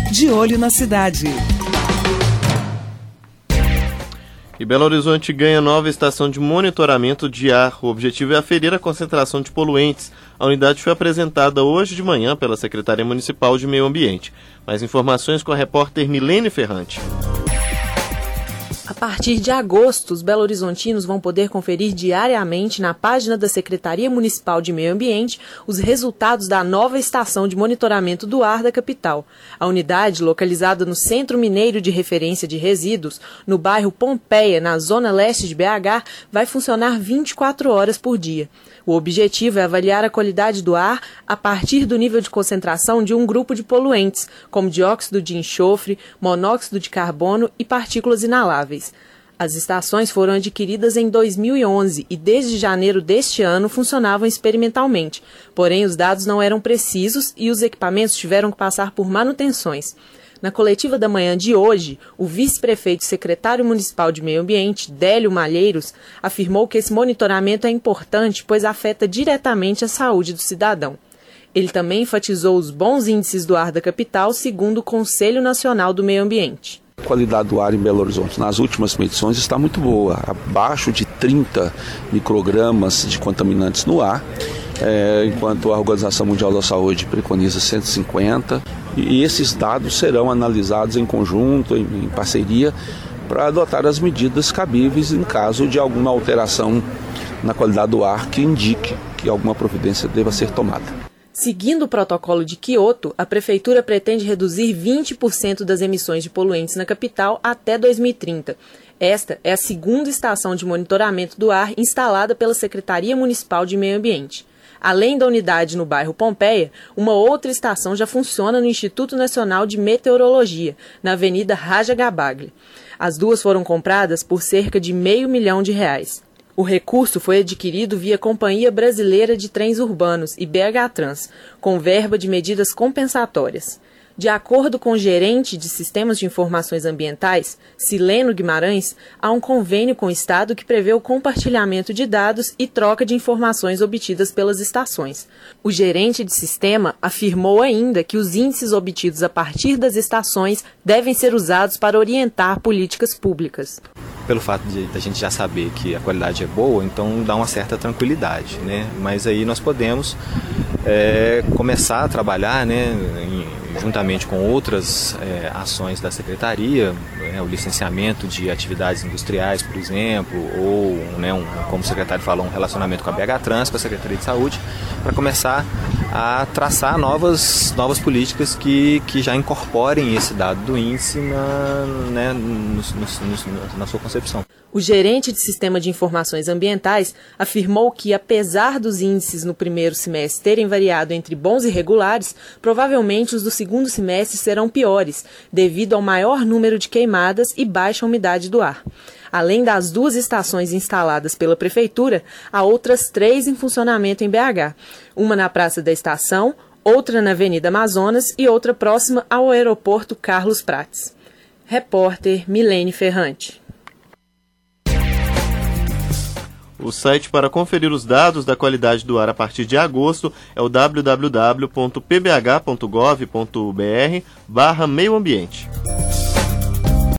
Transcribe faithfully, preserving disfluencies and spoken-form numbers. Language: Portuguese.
De olho na cidade. E Belo Horizonte ganha nova estação de monitoramento de ar. O objetivo é aferir a concentração de poluentes. A unidade foi apresentada hoje de manhã pela Secretaria Municipal de Meio Ambiente. Mais informações com a repórter Milene Ferrante. A partir de agosto, os belo-horizontinos vão poder conferir diariamente na página da Secretaria Municipal de Meio Ambiente os resultados da nova estação de monitoramento do ar da capital. A unidade, localizada no Centro Mineiro de Referência de Resíduos, no bairro Pompeia, na zona leste de B H, vai funcionar vinte e quatro horas por dia. O objetivo é avaliar a qualidade do ar a partir do nível de concentração de um grupo de poluentes, como dióxido de enxofre, monóxido de carbono e partículas inaláveis. As estações foram adquiridas em dois mil e onze e desde janeiro deste ano funcionavam experimentalmente, porém os dados não eram precisos e os equipamentos tiveram que passar por manutenções. Na coletiva da manhã de hoje, o vice-prefeito e secretário municipal de Meio Ambiente, Délio Malheiros, afirmou que esse monitoramento é importante, pois afeta diretamente a saúde do cidadão. Ele também enfatizou os bons índices do ar da capital, segundo o Conselho Nacional do Meio Ambiente. A qualidade do ar em Belo Horizonte nas últimas medições está muito boa, abaixo de trinta microgramas de contaminantes no ar, é, enquanto a Organização Mundial da Saúde preconiza cento e cinquenta, e esses dados serão analisados em conjunto, em, em parceria, para adotar as medidas cabíveis em caso de alguma alteração na qualidade do ar que indique que alguma providência deva ser tomada. Seguindo o protocolo de Quioto, a Prefeitura pretende reduzir vinte por cento das emissões de poluentes na capital até dois mil e trinta. Esta é a segunda estação de monitoramento do ar instalada pela Secretaria Municipal de Meio Ambiente. Além da unidade no bairro Pompeia, uma outra estação já funciona no Instituto Nacional de Meteorologia, na Avenida Raja Gabagli. As duas foram compradas por cerca de meio milhão de reais. O recurso foi adquirido via Companhia Brasileira de Trens Urbanos e B H Trans, com verba de medidas compensatórias. De acordo com o gerente de Sistemas de Informações Ambientais, Sileno Guimarães, há um convênio com o Estado que prevê o compartilhamento de dados e troca de informações obtidas pelas estações. O gerente de sistema afirmou ainda que os índices obtidos a partir das estações devem ser usados para orientar políticas públicas. Pelo fato de a gente já saber que a qualidade é boa, então dá uma certa tranquilidade, né? Mas aí nós podemos é, começar a trabalhar, né, em, juntamente com outras é, ações da Secretaria, né, o licenciamento de atividades industriais, por exemplo, ou, né, um, como o secretário falou, um relacionamento com a B H Trans, com a Secretaria de Saúde, para começar a traçar novas, novas políticas que, que já incorporem esse dado do índice na, né, no, no, no, na sua concepção. O gerente de Sistema de Informações Ambientais afirmou que, apesar dos índices no primeiro semestre terem variado entre bons e regulares, provavelmente os do segundo semestre serão piores, devido ao maior número de queimadas e baixa umidade do ar. Além das duas estações instaladas pela Prefeitura, há outras três em funcionamento em B H. Uma na Praça da Estação, outra na Avenida Amazonas e outra próxima ao aeroporto Carlos Prates. Repórter Milene Ferrante. O site para conferir os dados da qualidade do ar a partir de agosto é o w w w ponto p b h ponto gov ponto b r barra meio ambiente.